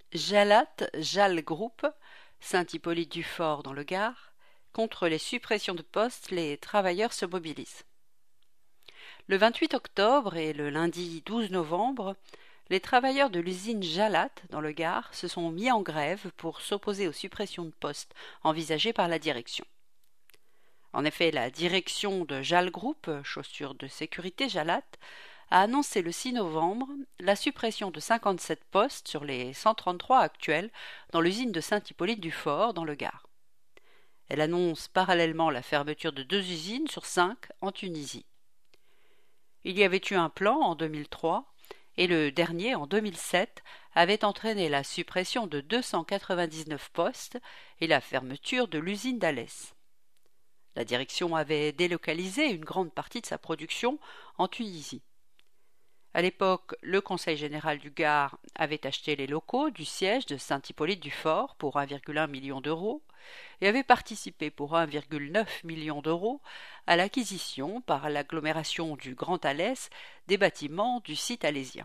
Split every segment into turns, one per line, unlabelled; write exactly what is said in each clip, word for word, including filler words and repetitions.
Jalat, Jal Group, Saint-Hippolyte-du-Fort dans le Gard. Contre les suppressions de postes, les travailleurs se mobilisent. Le vingt-huit octobre et le lundi douze novembre, les travailleurs de l'usine Jalat dans le Gard se sont mis en grève pour s'opposer aux suppressions de postes envisagées par la direction. En effet, la direction de Jal Group, chaussures de sécurité Jalat, a annoncé le six novembre la suppression de cinquante-sept postes sur les cent trente-trois actuels dans l'usine de Saint-Hippolyte-du-Fort dans le Gard. Elle annonce parallèlement la fermeture de deux usines sur cinq en Tunisie. Il y avait eu un plan en deux mille trois et le dernier en deux mille sept avait entraîné la suppression de deux cent quatre-vingt-dix-neuf postes et la fermeture de l'usine d'Alès. La direction avait délocalisé une grande partie de sa production en Tunisie. À l'époque, le Conseil général du Gard avait acheté les locaux du siège de Saint-Hippolyte-du-Fort pour un virgule un million d'euros et avait participé pour un virgule neuf million d'euros à l'acquisition par l'agglomération du Grand Alès des bâtiments du site alésien.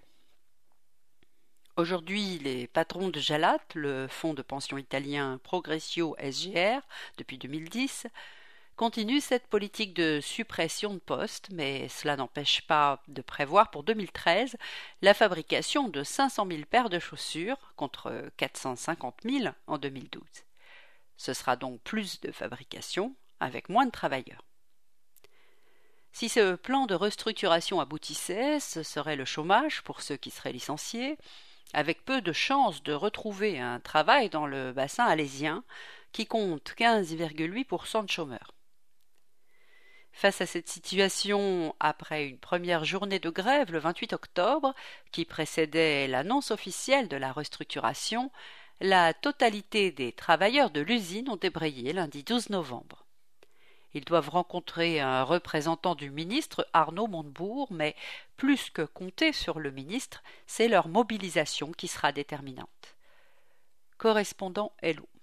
Aujourd'hui, les patrons de Jalat, le fonds de pension italien Progressio S G R depuis deux mille dix, continue cette politique de suppression de postes, mais cela n'empêche pas de prévoir pour deux mille treize la fabrication de cinq cent mille paires de chaussures contre quatre cent cinquante mille en deux mille douze. Ce sera donc plus de fabrication avec moins de travailleurs. Si ce plan de restructuration aboutissait, ce serait le chômage pour ceux qui seraient licenciés, avec peu de chances de retrouver un travail dans le bassin alésien qui compte quinze virgule huit pour cent de chômeurs. Face à cette situation, après une première journée de grève le vingt-huit octobre, qui précédait l'annonce officielle de la restructuration, la totalité des travailleurs de l'usine ont débrayé lundi douze novembre. Ils doivent rencontrer un représentant du ministre, Arnaud Montebourg, mais plus que compter sur le ministre, c'est leur mobilisation qui sera déterminante. Correspondant Hello.